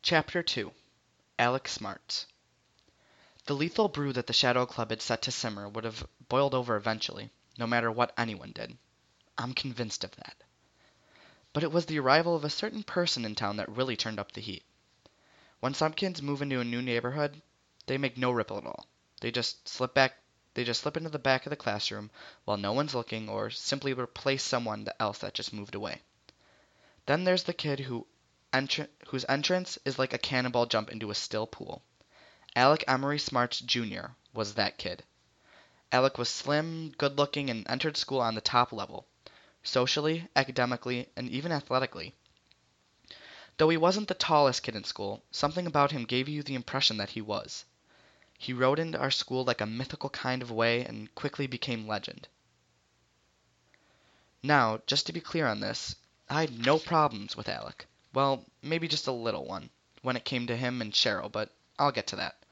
Chapter 2 Alec Smarts The lethal brew that the Shadow Club had set to simmer would have boiled over eventually, no matter what anyone did. I'm convinced of that. But it was the arrival of a certain person in town that really turned up the heat. When some kids move into a new neighborhood, they make no ripple at all. They just slip into the back of the classroom while no one's looking, or simply replace someone else that just moved away. Then there's the kid whose entrance is like a cannonball jump into a still pool. Alec Emery Smarts Jr. was that kid. Alec was slim, good-looking, and entered school on the top level, socially, academically, and even athletically. Though he wasn't the tallest kid in school, something about him gave you the impression that he was. He rode into our school like a mythical kind of way and quickly became legend. Now, just to be clear on this, I had no problems with Alec. Well, maybe just a little one, when it came to him and Cheryl, but I'll get to that.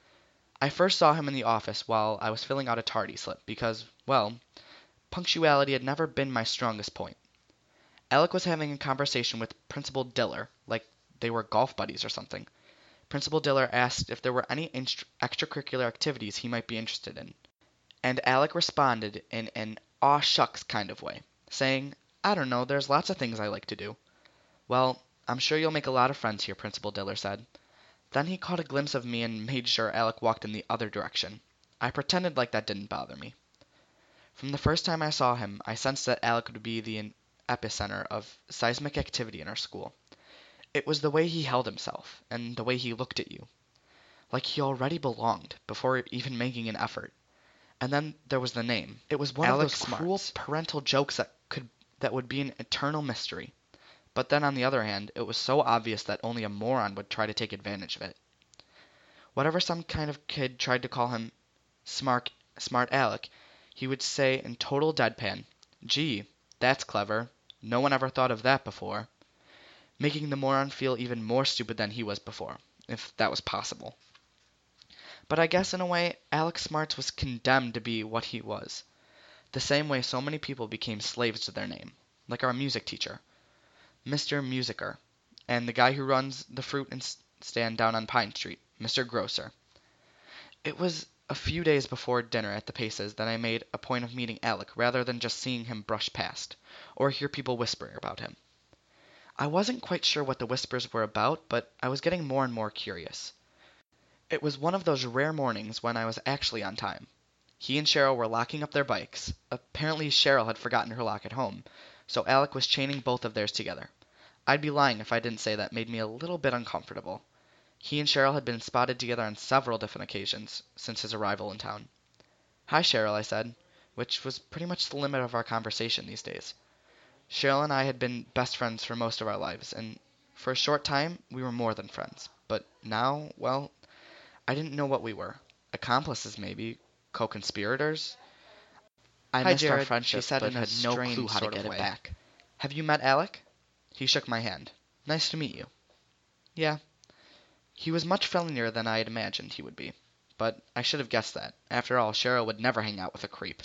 I first saw him in the office while I was filling out a tardy slip because, well, punctuality had never been my strongest point. Alec was having a conversation with Principal Diller, like they were golf buddies or something. Principal Diller asked if there were any extracurricular activities he might be interested in, and Alec responded in an aw shucks kind of way, saying, I don't know, there's lots of things I like to do. Well, I'm sure you'll make a lot of friends here, Principal Diller said. Then he caught a glimpse of me and made sure Alec walked in the other direction. I pretended like that didn't bother me. From the first time I saw him, I sensed that Alec would be the epicenter of seismic activity in our school. It was the way he held himself, and the way he looked at you. Like he already belonged, before even making an effort. And then there was the name. It was one Alec of those cruel Smarts. parental jokes that would be an eternal mystery. But then on the other hand, it was so obvious that only a moron would try to take advantage of it. Whatever some kind of kid tried to call him smart Alec, he would say in total deadpan, Gee, that's clever. No one ever thought of that before. Making the moron feel even more stupid than he was before, if that was possible. But I guess in a way, Alec Smarts was condemned to be what he was. The same way so many people became slaves to their name. Like our music teacher, Mr. Musicer, and the guy who runs the fruit stand down on Pine Street, Mr. Grocer. It was a few days before dinner at the Paces that I made a point of meeting Alec rather than just seeing him brush past, or hear people whispering about him. I wasn't quite sure what the whispers were about, but I was getting more and more curious. It was one of those rare mornings when I was actually on time. He and Cheryl were locking up their bikes. Apparently Cheryl had forgotten her lock at home, so Alec was chaining both of theirs together. I'd be lying if I didn't say that made me a little bit uncomfortable. He and Cheryl had been spotted together on several different occasions since his arrival in town. Hi, Cheryl, I said, which was pretty much the limit of our conversation these days. Cheryl and I had been best friends for most of our lives, and for a short time we were more than friends. But now, well, I didn't know what we were. Accomplices, maybe. Co-conspirators. I Hi, missed our Jared, friendship, she said but in a had no clue strange how to sort of get it way. back. Have you met Alec? He shook my hand. Nice to meet you. Yeah. He was much friendlier than I had imagined he would be. But I should have guessed that. After all, Cheryl would never hang out with a creep.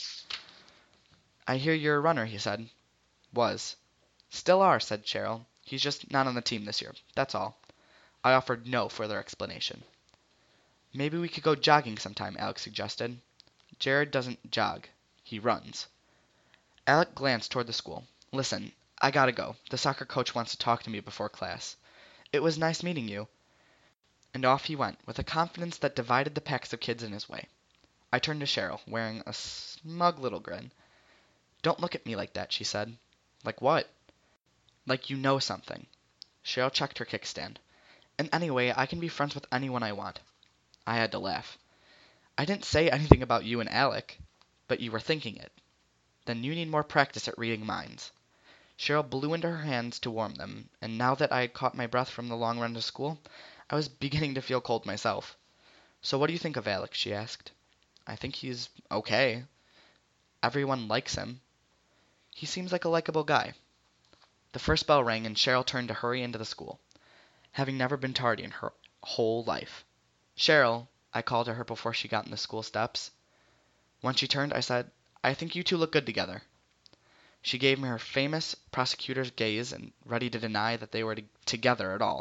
I hear you're a runner, he said. Was. Still are, said Cheryl. He's just not on the team this year. That's all. I offered no further explanation. Maybe we could go jogging sometime, Alec suggested. Jared doesn't jog. He runs. Alec glanced toward the school. Listen, I gotta go. The soccer coach wants to talk to me before class. It was nice meeting you. And off he went, with a confidence that divided the packs of kids in his way. I turned to Cheryl, wearing a smug little grin. Don't look at me like that, she said. Like what? Like you know something. Cheryl checked her kickstand. And anyway, I can be friends with anyone I want. I had to laugh. I didn't say anything about you and Alec, but you were thinking it. Then you need more practice at reading minds. Cheryl blew into her hands to warm them, and now that I had caught my breath from the long run to school, I was beginning to feel cold myself. So what do you think of Alec? She asked. I think he's okay. Everyone likes him. He seems like a likable guy. The first bell rang, and Cheryl turned to hurry into the school, having never been tardy in her whole life. Cheryl, I called to her before she got in the school steps. When she turned, I said, I think you two look good together. She gave me her famous prosecutor's gaze and ready to deny that they were together at all,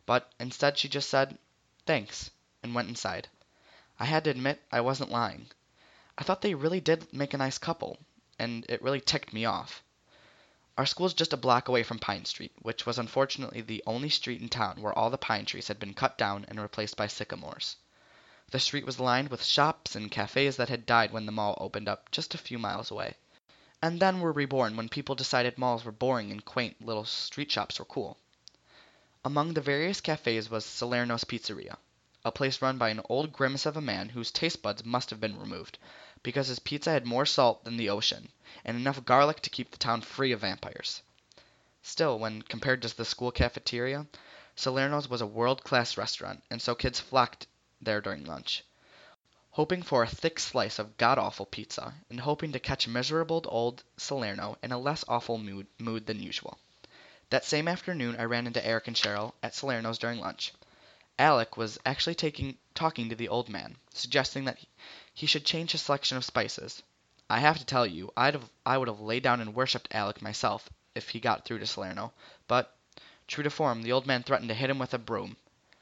but instead she just said, "Thanks," and went inside. I had to admit I wasn't lying. I thought they really did make a nice couple, and it really ticked me off. Our school's just a block away from Pine Street, which was unfortunately the only street in town where all the pine trees had been cut down and replaced by sycamores. The street was lined with shops and cafes that had died when the mall opened up just a few miles away, and then were reborn when people decided malls were boring and quaint little street shops were cool. Among the various cafes was Salerno's Pizzeria, a place run by an old grimace of a man whose taste buds must have been removed, because his pizza had more salt than the ocean, and enough garlic to keep the town free of vampires. Still, when compared to the school cafeteria, Salerno's was a world-class restaurant, and so kids flocked there during lunch, hoping for a thick slice of god-awful pizza, and hoping to catch miserable old Salerno in a less awful mood than usual. That same afternoon I ran into Eric and Cheryl at Salerno's during lunch. Alec was actually talking to the old man, suggesting that he should change his selection of spices. I have to tell you, I would have laid down and worshipped Alec myself if he got through to Salerno, but, true to form, the old man threatened to hit him with a broom.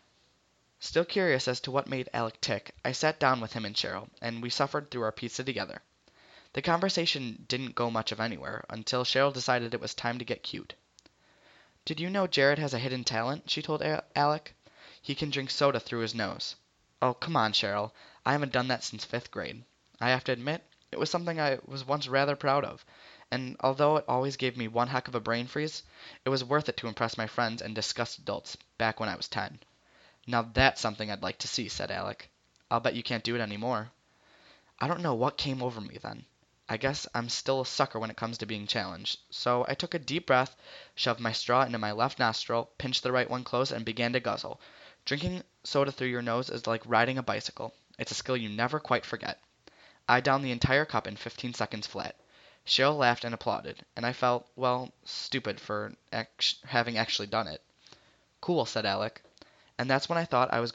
Still curious as to what made Alec tick, I sat down with him and Cheryl, and we suffered through our pizza together. The conversation didn't go much of anywhere until Cheryl decided it was time to get cute. "Did you know Jared has a hidden talent?" she told Alec. "He can drink soda through his nose." "Oh, come on, Cheryl. I haven't done that since 5th grade. I have to admit, it was something I was once rather proud of, and although it always gave me one heck of a brain freeze, it was worth it to impress my friends and disgust adults back when I was 10. "Now that's something I'd like to see," said Alec. "I'll bet you can't do it any more." I don't know what came over me then. I guess I'm still a sucker when it comes to being challenged. So I took a deep breath, shoved my straw into my left nostril, pinched the right one close, and began to guzzle. Drinking soda through your nose is like riding a bicycle. It's a skill you never quite forget. I downed the entire cup in 15 seconds flat. Cheryl laughed and applauded, and I felt, well, stupid for having actually done it. "Cool," said Alec. And that's when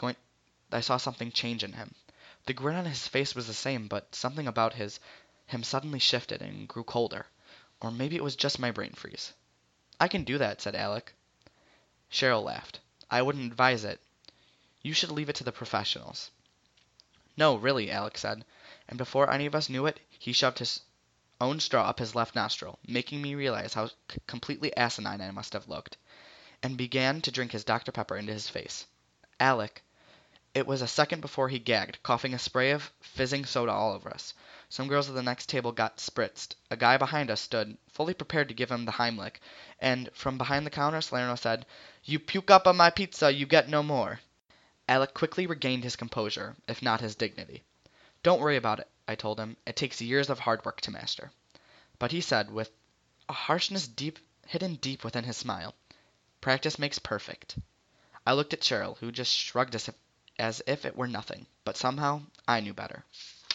I saw something change in him. The grin on his face was the same, but something about him suddenly shifted and grew colder. Or maybe it was just my brain freeze. "I can do that," said Alec. Cheryl laughed. "I wouldn't advise it. You should leave it to the professionals." "No, really," Alec said, and before any of us knew it, he shoved his own straw up his left nostril, making me realize how completely asinine I must have looked, and began to drink his Dr. Pepper into his face. Alec, it was a second before he gagged, coughing a spray of fizzing soda all over us. Some girls at the next table got spritzed. A guy behind us stood, fully prepared to give him the Heimlich, and from behind the counter Salerno said, "You puke up on my pizza, you get no more." Alec quickly regained his composure, if not his dignity. "Don't worry about it," I told him. "It takes years of hard work to master." But he said, with a harshness hidden deep within his smile, "Practice makes perfect." I looked at Cheryl, who just shrugged as if it were nothing, but somehow I knew better.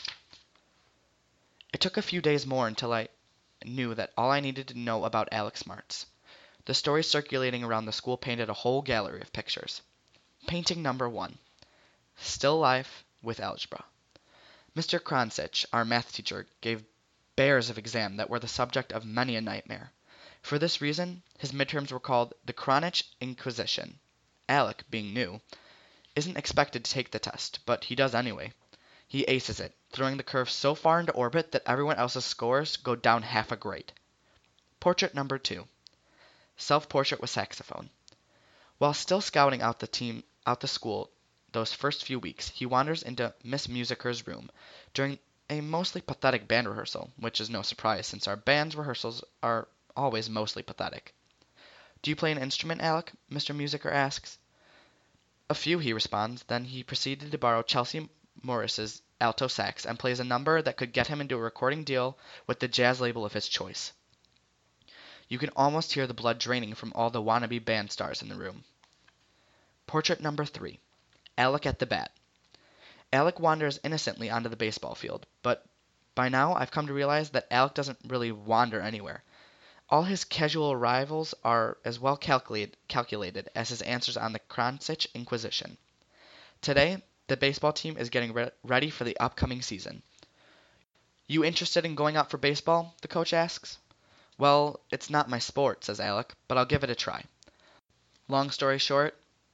It took a few days more until I knew that all I needed to know about Alec Smarts. The stories circulating around the school painted a whole gallery of pictures. Painting number 1. Still life with algebra. Mr. Kronsich, our math teacher, gave bears of exam that were the subject of many a nightmare. For this reason, his midterms were called the Kronich Inquisition. Alec, being new, isn't expected to take the test, but he does anyway. He aces it, throwing the curve so far into orbit that everyone else's scores go down half a grade. Portrait number 2. Self-portrait with saxophone. While still scouting out the school those first few weeks, he wanders into Miss Musiker's room during a mostly pathetic band rehearsal, which is no surprise since our band's rehearsals are always mostly pathetic. "Do you play an instrument, Alec?" Mr. Musiker asks. "A few," he responds. Then he proceeded to borrow Chelsea Morris's alto sax and plays a number that could get him into a recording deal with the jazz label of his choice. You can almost hear the blood draining from all the wannabe band stars in the room. Portrait number 3. Alec at the bat. Alec wanders innocently onto the baseball field, but by now I've come to realize that Alec doesn't really wander anywhere. All his casual arrivals are as well calculated as his answers on the Kronsich Inquisition. Today, the baseball team is getting ready for the upcoming season. "You interested in going out for baseball?" the coach asks. "Well, it's not my sport," says Alec, "but I'll give it a try." Long story short,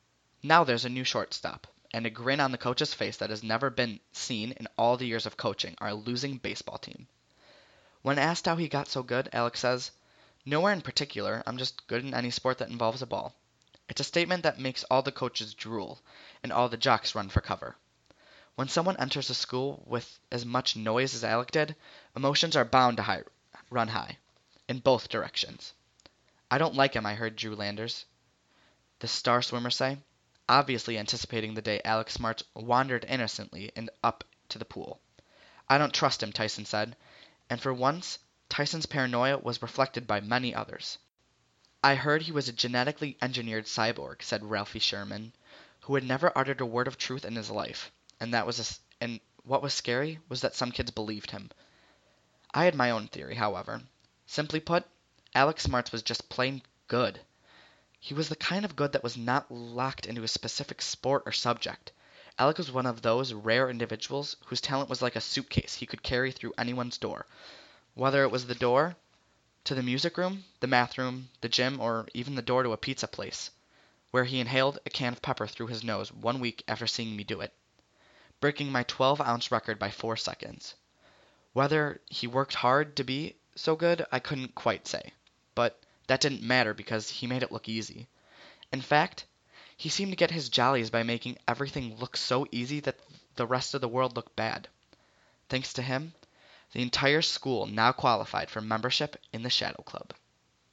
Now there's a new shortstop, and a grin on the coach's face that has never been seen in all the years of coaching our losing baseball team. When asked how he got so good, Alex says, "Nowhere in particular, I'm just good in any sport that involves a ball." It's a statement that makes all the coaches drool and all the jocks run for cover. When someone enters a school with as much noise as Alec did, emotions are bound to run high, in both directions. "I don't like him," I heard Drew Landers, the star swimmer, say, obviously anticipating the day Alex Smarts wandered innocently up to the pool. "I don't trust him," Tyson said, and for once Tyson's paranoia was reflected by many others. "I heard he was a genetically engineered cyborg," said Ralphie Sherman, who had never uttered a word of truth in his life, and what was scary was that some kids believed him. I had my own theory, however. Simply put, Alex Smarts was just plain good. He was the kind of good that was not locked into a specific sport or subject. Alec was one of those rare individuals whose talent was like a suitcase he could carry through anyone's door, whether it was the door to the music room, the math room, the gym, or even the door to a pizza place, where he inhaled a can of pepper through his nose 1 week after seeing me do it, breaking my 12-ounce record by 4 seconds. Whether he worked hard to be so good, I couldn't quite say, but that didn't matter because he made it look easy. In fact, he seemed to get his jollies by making everything look so easy that the rest of the world looked bad. Thanks to him, the entire school now qualified for membership in the Shadow Club.